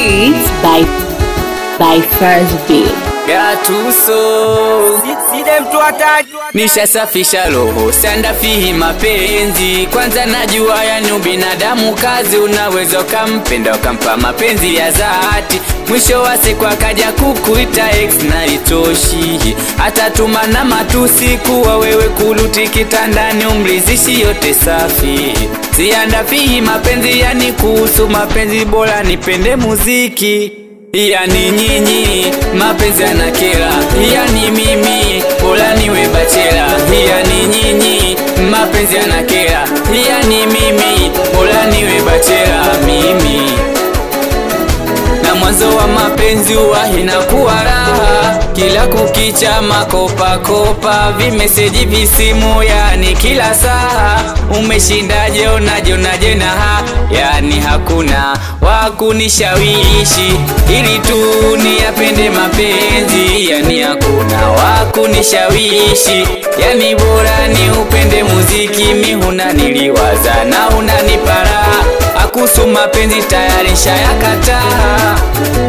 Beats by First Beat. Gatuso nishasafisha roho sanda fihi mapenzi. Kwanza najua yani ubinadamu kazi, unaweza ukampenda ukampa mapenzi ya dhati, mwisho wa siku akaja kukuita ex na itoshi, atatuma na matusi kuwa wewe kuluti kitandani umrizishi yote safi. Sianda fihi mapenzi yani kuhusu mapenzi bora nipende muziki. Yani nyinyi mapenzi yanakera, yani mimi bora niwe bachela. Yani nyinyi mapenzi yanakera, yani mimi bora niwe bachela mimi. Na mwanzo wa mapenzi huwa inakuwa raha, kila kukicha makopa kopa, vimeseji visimu yani kila saa. Umeshindaje unaje na yani hakuna wakunishawishi ili tu niyapende mapenzi. Yani hakuna wakunishawishi, yani bora ni upende muziki. Mihuna niliwaza na unanipara, akusu mapenzi tayari shayakataa.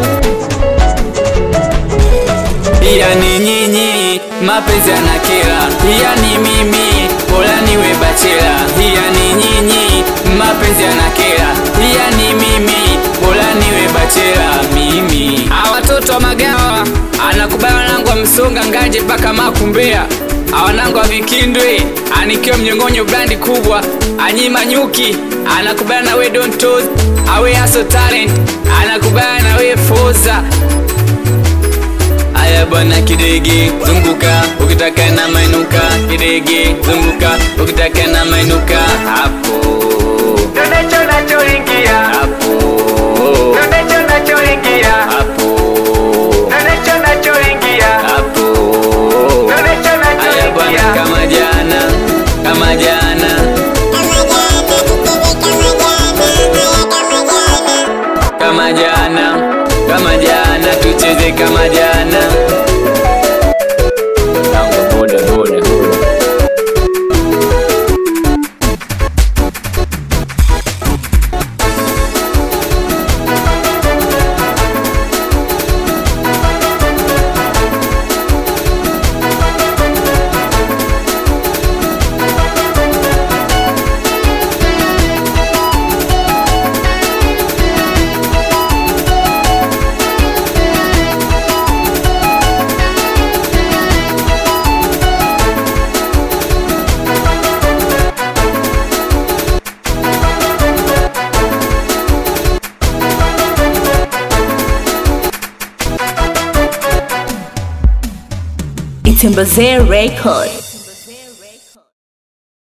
Yani nyinyi mapenzi yanakera, yani mimi bora niwe bachela. Yani nyinyi mapenzi yanakera, yani mimi bora niwe bachela mimi. Watoto wa Magawa anakubali wanangu wa Msonga Ngaje paka Makumbea, wanangu wa Vikindwe anikiwa Mnyongonyo brandi kubwa, Anyima Nyuki anakubali na we Don't Toes, awe Aso Talent anakubali na we Foza. Aya bwana kidege zunguka ukitaka na mainuka, kidege zunguka ukitaka na mainuka. Hapo ndio nachoingia, hapo ndio nachoingia, hapo ndio nachoingia, hapo ndio nachoingia. Aya bwana kama jana, kama jana, kama jana, kama jana tucheze kama jana. It's Mbazee Record.